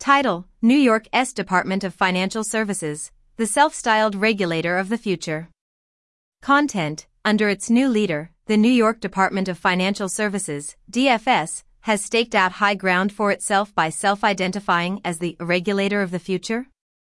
Title: New York's Department of Financial Services, the self-styled regulator of the future. Content: under its new leader, the New York Department of Financial Services, DFS, has staked out high ground for itself by self-identifying as the regulator of the future.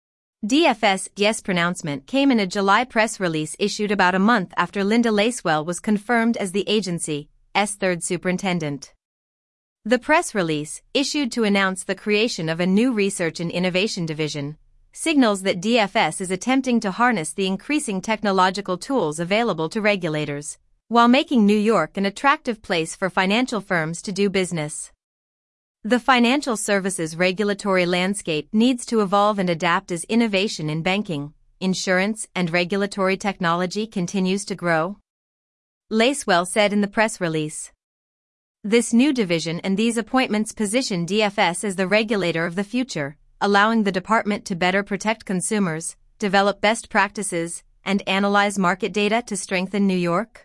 DFS's pronouncement came in a July press release issued about a month after Linda Lacewell was confirmed as the agency's third superintendent. The press release, issued to announce the creation of a new research and innovation division, signals that DFS is attempting to harness the increasing technological tools available to regulators, while making New York an attractive place for financial firms to do business. The financial services regulatory landscape needs to evolve and adapt as innovation in banking, insurance, and regulatory technology continues to grow. Lacewell said in the press release. This new division and these appointments position DFS as the regulator of the future, allowing the department to better protect consumers, develop best practices, and analyze market data to strengthen New York's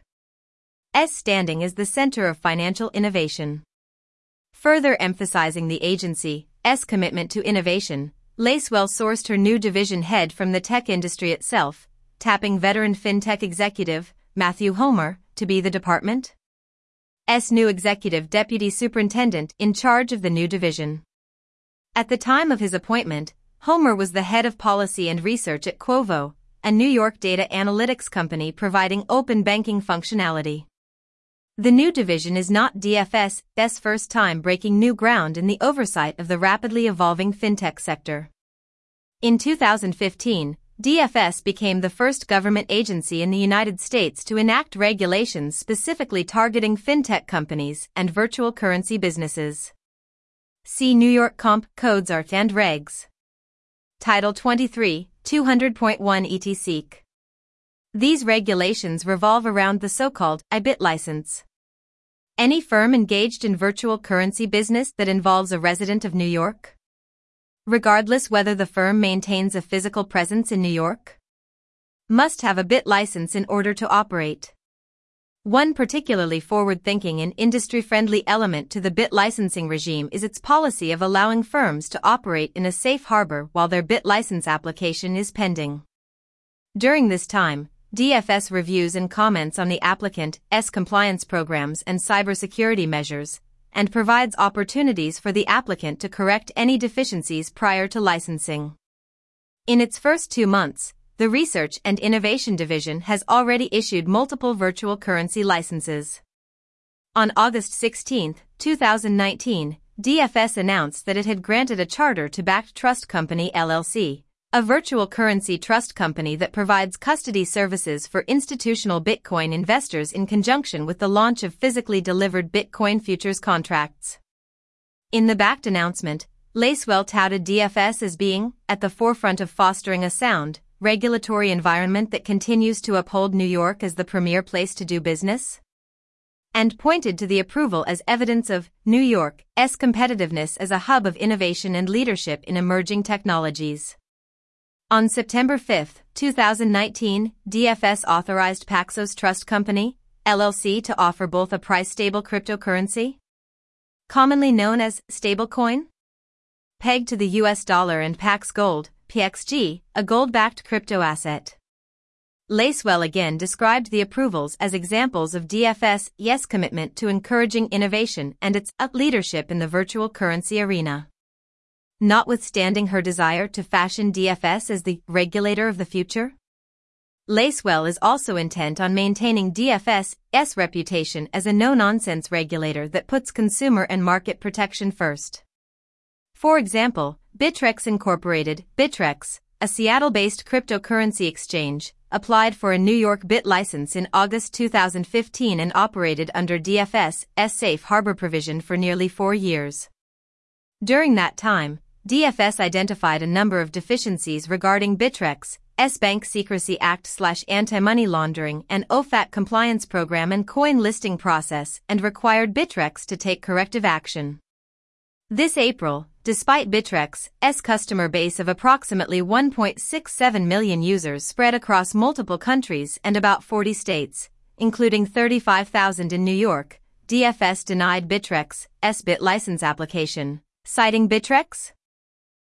standing as the center of financial innovation. Further emphasizing the agency's commitment to innovation, Lacewell sourced her new division head from the tech industry itself, tapping veteran fintech executive Matthew Homer to be the department's new executive deputy superintendent in charge of the new division. At the time of his appointment, Homer was the head of policy and research at Quovo, a New York data analytics company providing open banking functionality. The new division is not DFS's first time breaking new ground in the oversight of the rapidly evolving fintech sector. In 2015, DFS became the first government agency in the United States to enact regulations specifically targeting fintech companies and virtual currency businesses. See New York Comp Codes Art and Regs. Title 23, 200.1 etc. These regulations revolve around the so-called IBIT license. Any firm engaged in virtual currency business that involves a resident of New York, regardless whether the firm maintains a physical presence in New York, must have a BIT license in order to operate. One particularly forward-thinking and industry-friendly element to the BIT licensing regime is its policy of allowing firms to operate in a safe harbor while their BIT license application is pending. During this time, DFS reviews and comments on the applicant's compliance programs and cybersecurity measures, and provides opportunities for the applicant to correct any deficiencies prior to licensing. In its first 2 months, the Research and Innovation Division has already issued multiple virtual currency licenses. On August 16, 2019, DFS announced that it had granted a charter to Bakkt Trust Company LLC, a virtual currency trust company that provides custody services for institutional Bitcoin investors in conjunction with the launch of physically delivered Bitcoin futures contracts. In the Bakkt announcement, Lacewell touted DFS as being at the forefront of fostering a sound, regulatory environment that continues to uphold New York as the premier place to do business, and pointed to the approval as evidence of New York's competitiveness as a hub of innovation and leadership in emerging technologies. On September 5, 2019, DFS authorized Paxos Trust Company, LLC to offer both a price-stable cryptocurrency, commonly known as stablecoin, pegged to the US dollar, and Pax Gold, PXG, a gold-backed crypto asset. Lacewell again described the approvals as examples of DFS's commitment to encouraging innovation and its leadership in the virtual currency arena. Notwithstanding her desire to fashion DFS as the regulator of the future, Lacewell is also intent on maintaining DFS's reputation as a no-nonsense regulator that puts consumer and market protection first. For example, Bittrex Incorporated, Bittrex, a Seattle-based cryptocurrency exchange, applied for a New York BIT license in August 2015 and operated under DFS's safe harbor provision for nearly 4 years. During that time, DFS identified a number of deficiencies regarding Bitrex's Bank Secrecy Act/anti-money laundering and OFAC compliance program and coin listing process, and required Bittrex to take corrective action. This April, despite Bitrex's customer base of approximately 1.67 million users spread across multiple countries and about 40 states, including 35,000 in New York, DFS denied Bitrex's BIT license application, citing Bittrex